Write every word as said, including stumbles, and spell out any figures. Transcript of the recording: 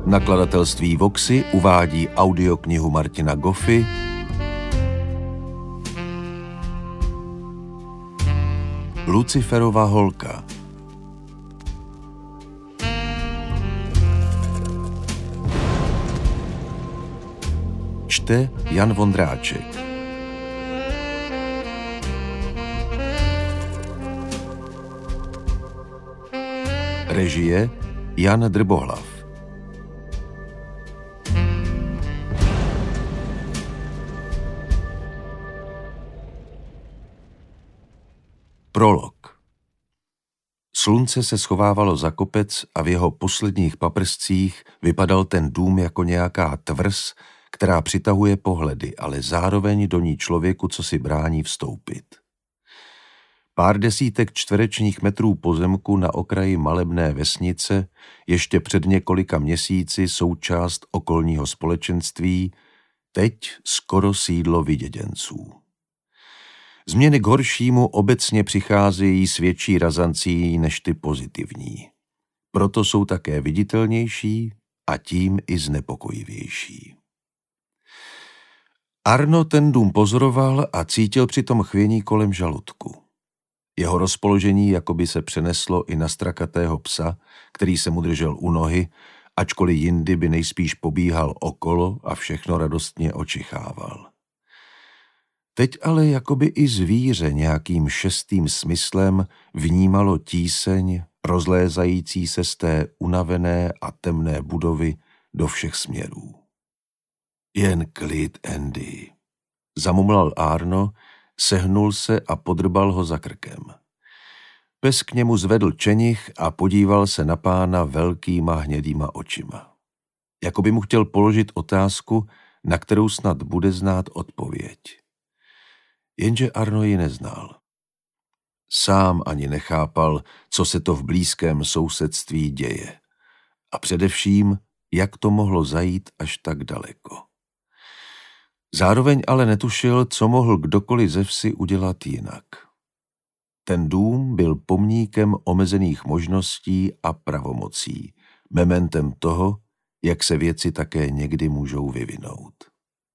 Nakladatelství Voxy uvádí audioknihu Martina Goffy Luciferova holka. Čte Jan Vondráček. Režie Jan Drbohlav. Prolog. Slunce se schovávalo za kopec a v jeho posledních paprscích vypadal ten dům jako nějaká tvrz, která přitahuje pohledy, ale zároveň do ní člověku, co si brání vstoupit. Pár desítek čtverečních metrů pozemku na okraji malebné vesnice, ještě před několika měsíci součást okolního společenství, teď skoro sídlo vyděděnců. Změny k horšímu obecně přicházejí s větší razancí než ty pozitivní. Proto jsou také viditelnější a tím i znepokojivější. Arno ten dům pozoroval a cítil přitom chvění kolem žaludku. Jeho rozpoložení jakoby se přeneslo i na strakatého psa, který se mu držel u nohy, ačkoliv jindy by nejspíš pobíhal okolo a všechno radostně očichával. Teď ale jakoby i zvíře nějakým šestým smyslem vnímalo tíseň, rozlézající se z té unavené a temné budovy do všech směrů. Jen klid, Andy, zamumlal Arno, sehnul se a podrbal ho za krkem. Pes k němu zvedl čenich a podíval se na pána velkýma hnědýma očima. Jako by mu chtěl položit otázku, na kterou snad bude znát odpověď. Jenže Arno ji neznal. Sám ani nechápal, co se to v blízkém sousedství děje. A především, jak to mohlo zajít až tak daleko. Zároveň ale netušil, co mohl kdokoliv ze vsi udělat jinak. Ten dům byl pomníkem omezených možností a pravomocí, mementem toho, jak se věci také někdy můžou vyvinout.